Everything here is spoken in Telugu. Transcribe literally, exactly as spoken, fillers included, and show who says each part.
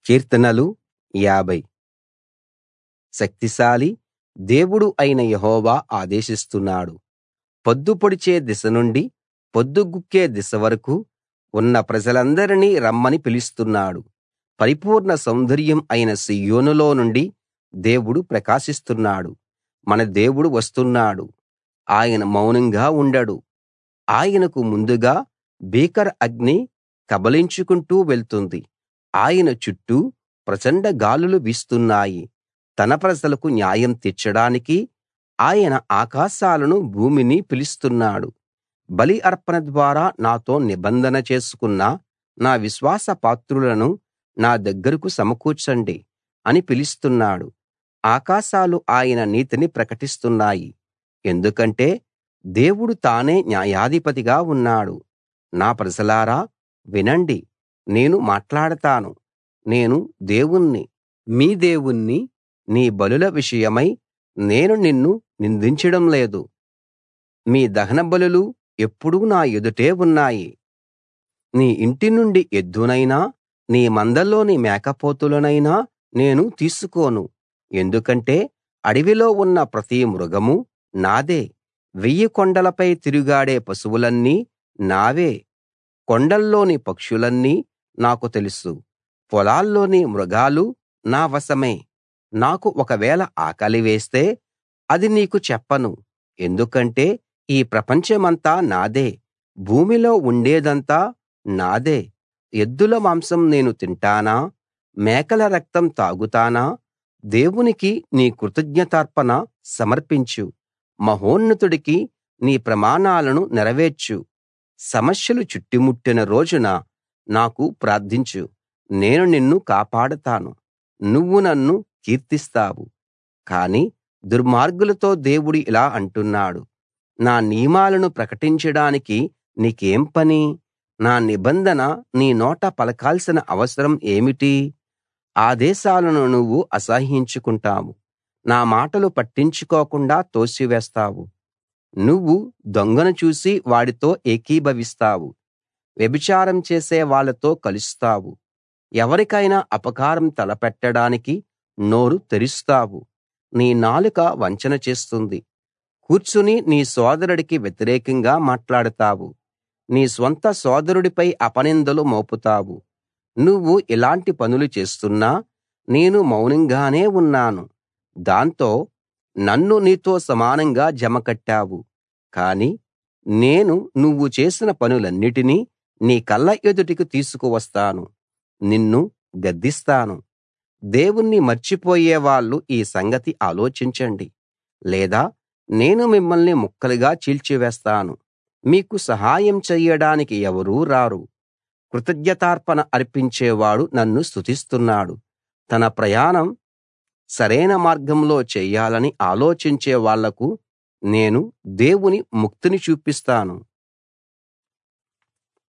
Speaker 1: కీర్తనలు యాభై. శక్తిశాలి దేవుడు అయిన యెహోవా ఆదేశిస్తున్నాడు. పొద్దు పొడిచే దిశ నుండి పొద్దుగుంకే దిశ వరకూ ఉన్న ప్రజలందరినీ రమ్మని పిలుస్తున్నాడు. పరిపూర్ణ సౌందర్యం అయిన సీయోనులో నుండి దేవుడు ప్రకాశిస్తున్నాడు. మన దేవుడు వస్తున్నాడు, ఆయన మౌనంగా ఉండడు. ఆయనకు ముందుగా భీకర అగ్ని కబళించుకుంటూ వెళ్తుంది. ఆయన చుట్టూ ప్రచండ గాలులు వీస్తున్నాయి. తన ప్రజలకు న్యాయం తీర్చడానికి ఆయన ఆకాశాలను భూమిని పిలుస్తున్నాడు. బలి అర్పణ ద్వారా నాతో నిబంధన చేసుకున్న నా విశ్వాస పాత్రులను నా దగ్గరకు సమకూర్చండి అని పిలుస్తున్నాడు. ఆకాశాలు ఆయన నీతిని ప్రకటిస్తున్నాయి, ఎందుకంటే దేవుడు తానే న్యాయాధిపతిగా ఉన్నాడు. నా ప్రజలారా వినండి, నేను మాట్లాడతాను. నేను దేవుణ్ణి, మీ దేవుణ్ణి. నీ బలుల విషయమై నేను నిన్ను నిందించడం లేదు. మీ దహనబలులు ఎప్పుడూ నా ఎదుటే ఉన్నాయి. నీ ఇంటి నుండి ఎద్దునైనా నీ మందలోని మేకపోతులనైనా నేను తీసుకోను. ఎందుకంటే అడవిలో ఉన్న ప్రతి మృగమూ నాదే. వెయ్యి కొండలపై తిరుగాడే పశువులన్నీ నావే. కొండల్లోని పక్షులన్నీ నాకు తెలుసు. పొలాల్లోని మృగాలు నా వశమే. నాకు ఒకవేళ ఆకలి వేస్తే అది నీకు చెప్పను. ఎందుకంటే ఈ ప్రపంచమంతా నాదే, భూమిలో ఉండేదంతా నాదే. ఎద్దుల మాంసం నేను తింటానా? మేకల రక్తం తాగుతానా? దేవునికి నీ కృతజ్ఞతార్పణ సమర్పించు. మహోన్నతుడికి నీ ప్రమాణాలను నెరవేర్చు. సమస్యలు చుట్టుముట్టిన రోజున నాకు ప్రార్థించు. నేను నిన్ను కాపాడతాను, నువ్వు నన్ను కీర్తిస్తావు. కానీ దుర్మార్గులతో దేవుడు ఇలా అంటున్నాడు, నా నియమాలను ప్రకటించడానికి నీకేం పని? నా నిబంధన నీ నోట పలకాల్సిన అవసరం ఏమిటి? ఆదేశాలను నువ్వు అసహ్యించుకుంటావు, నా మాటలు పట్టించుకోకుండా తోసివేస్తావు. నువ్వు దొంగను చూసి వాడితో ఏకీభవిస్తావు, వ్యభిచారం చేసే వాళ్ళతో కలుస్తావు. ఎవరికైనా అపకారం తలపెట్టడానికి నోరు తెరుస్తావు. నీ నాలుక వంచన చేస్తుంది. కూర్చుని నీ సోదరుడికి వ్యతిరేకంగా మాట్లాడతావు. నీ స్వంత సోదరుడిపై అపనిందలు మోపుతావు. నువ్వు ఇలాంటి పనులు చేస్తున్నా నేను మౌనంగానే ఉన్నాను. దాంతో నన్ను నీతో సమానంగా జమకట్టావు. కానీ నేను నువ్వు చేసిన పనులన్నిటినీ నీ కళ్ళ ఎదుటికి తీసుకువస్తాను, నిన్ను గద్దిస్తాను. దేవుణ్ణి మర్చిపోయే వాళ్ళు ఈ సంగతి ఆలోచించండి, లేదా నేను మిమ్మల్ని ముక్కలుగా చీల్చివేస్తాను. మీకు సహాయం చెయ్యడానికి ఎవరూ రారు. కృతజ్ఞతార్పణ అర్పించేవాడు నన్ను స్తుతిస్తున్నాడు. తన ప్రయాణం సరైన మార్గంలో చెయ్యాలని ఆలోచించే వాళ్లకు నేను దేవుని ముక్తిని చూపిస్తాను.